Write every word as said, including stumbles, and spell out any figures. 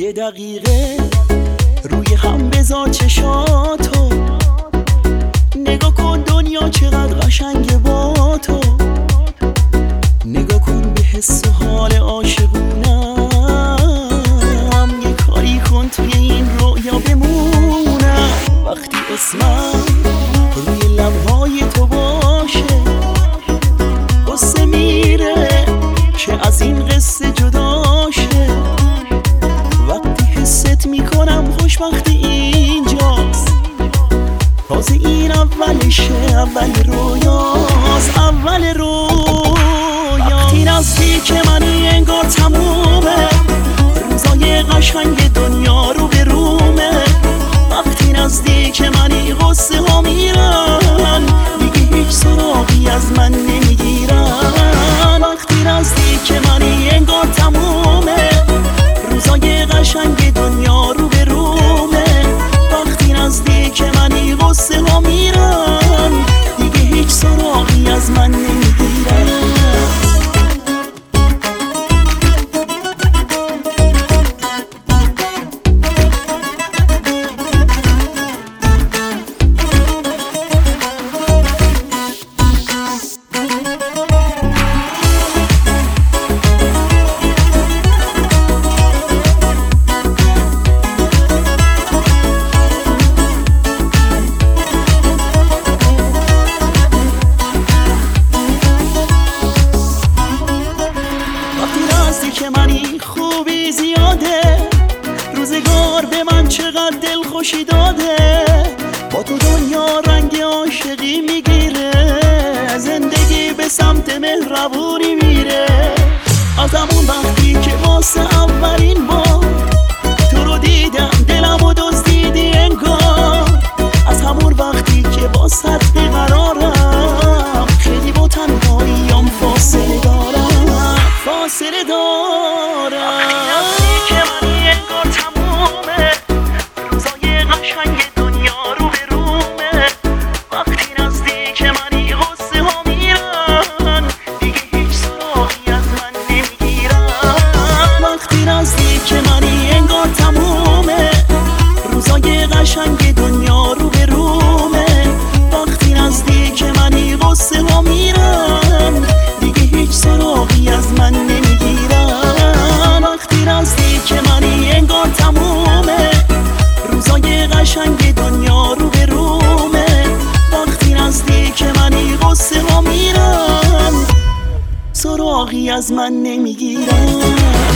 یه دقیقه روی هم بذار چشاتو، نگاه کن دنیا چقدر قشنگه با تو، نگاه کن به حس و حال عاشقونم، یه کاری کن توی این رویا بمونم. وقتی اسمم روی لبهای تو باشه قصه میره که از این قصه جداشه، وقتی حست میکنم خوشبختی اینجاست، تازه این اولشه، اول رویاست، اول رویا. وقتی نزدیک منی انگار تمومه، روزای قشنگ دنیا رو به رومه. وقتی نزدیک منی غصه ها میرن، دیگه هیچ سراغی از من نمیگیرن. وقتی نزدیک منی انگار تمومه، روزای قشنگ دنیا رو به رومه. وقتی نزدیک منی غصه ها میرن، دیگه هیچ سراغی از من نمیگیرن. که منی خوبی زیاده، روزگار به من چقدر دل خوشی داده. با تو دنیا رنگ عاشقی میگیره، زندگی به سمت مهربونی میره. از همون وقتی که واسه اولین بار تو رو دیدم دلمو دزدیدی انگار، از همون وقتی که واسه بیقرارم، خیلی با تنهاییم فاصله دارم، فاصله دارم. که منی انگار تمومه، روزای قشنگ دنیا رو به رومه. وقتی نزدیک منی غصه ها میرن، دیگه هیچ سراغی از من نمیگیرن. وقتی نزدیک منی انگار تمومه، روزای قشنگ دنیا رو به رومه. وقتی نزدیک منی غصه ها میرن، دیگه هیچ سراغی از من نمیگیرن. وقتی نزدیک منی انگار تمومه، روزای قشنگ دنیا رو به رومه. وقتی نزدیک منی غصه ها میرن، سراغی از من نمیگیرن.